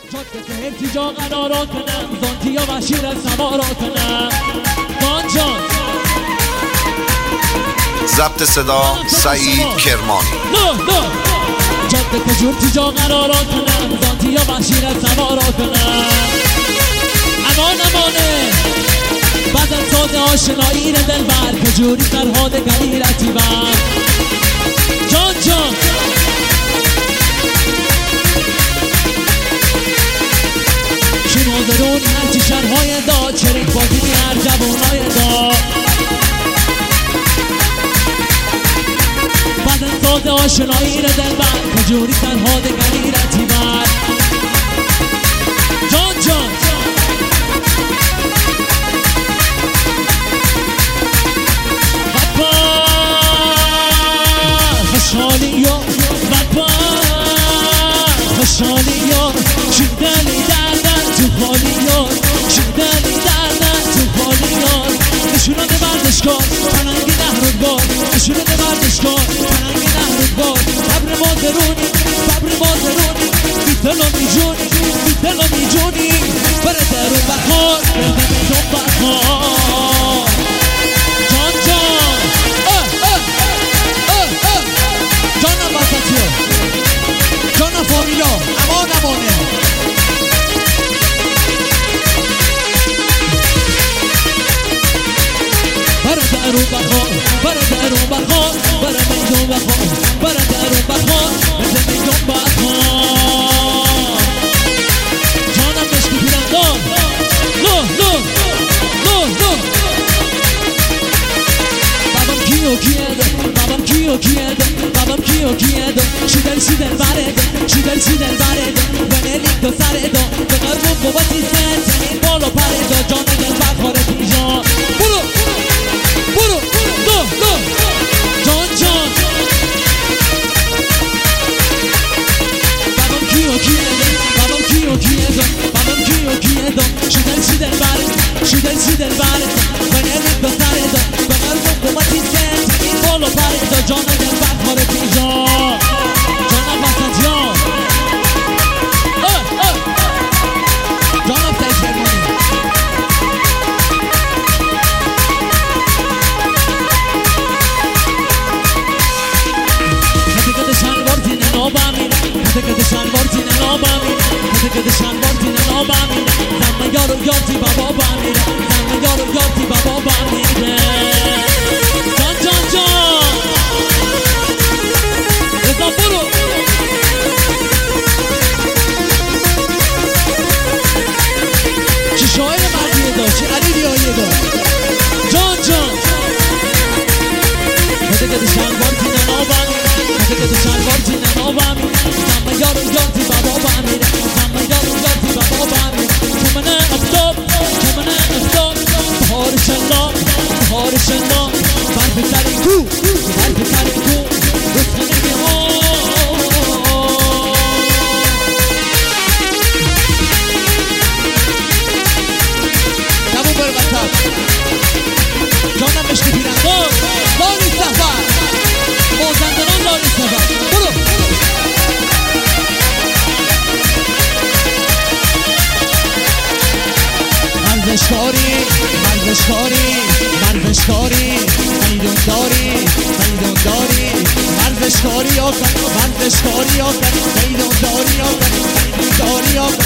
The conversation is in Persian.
جاده که ارتجا قرارا کنم زانتی و شیر سوارا کنم جان ضبط صدا سعید کرمانی. جاده که جورتی جا قرارا کنم زانتی و شیر سوارا کنم امانه بعد از ساز آشنایی رو دلبر که جوری فرهاد غیرتی بر جان شنوزرون هرچی شرهای داد شریک بازی بی هر جوانای داد بعد از ساز آشنایی رو دلبر که جوری فرهاد غیرتی بر جان خوشحالی یار شدلی دردن تو خالی یار شدلی دردن تو خالی یار نشونده بردشکار پننگی نهرودبار نشونده بردشکار پننگی نهرودبار ببر مازرونی بیتل و میجونی بره درون بخار بره میدون بخار جانم وسطیو جانم فامیلا امانه بره درون بخار بره میدون بخار بره درون بخار بره میدون بخار جانم مشکی پیرندار لو babam kiyede şidel barede venelik do saredo begar bu babati sen senin bolo paredo canı gel bak hore pijan buru do can babam kiyede şidel barede venelik do saredo begar bu babati sen senin bolo paredo canı gel bak hore pijan canım basatyan canım tecrübeli Kete şalvartine nobami Zamme yarti baba bamire Zamme yarti baba bamire Can Reza buru چی شاعر مردیه دا چی علی دیایه دا جان کده شلوارتی ننابمی کده شلوارتی ننابمی زمه یارتی بابا بمیره زمه یارتی بابا بمیره کمنه افتاب بهار شلا برف ترین کو رسخنه جانم مشکی پیرندار لاری سفر مازندران لاری سفر برو ورزشکاری میدونداری ورزشکاری آکن میدونداری آکن